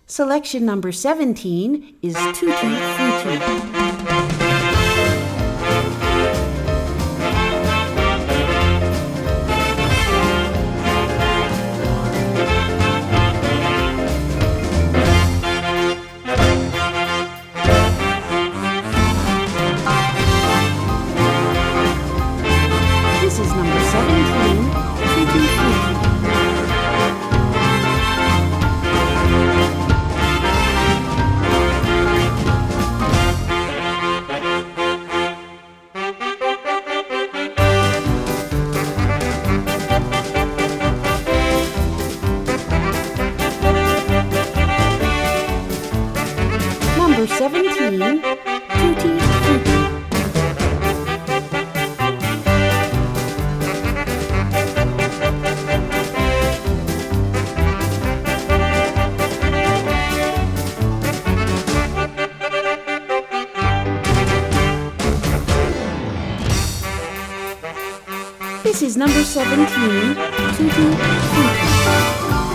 Selection number 17 is Tutti Frutti. This is number 17, Tutti Frutti. Number 17, Tutti Frutti. This is number 17, Tutti Frutti.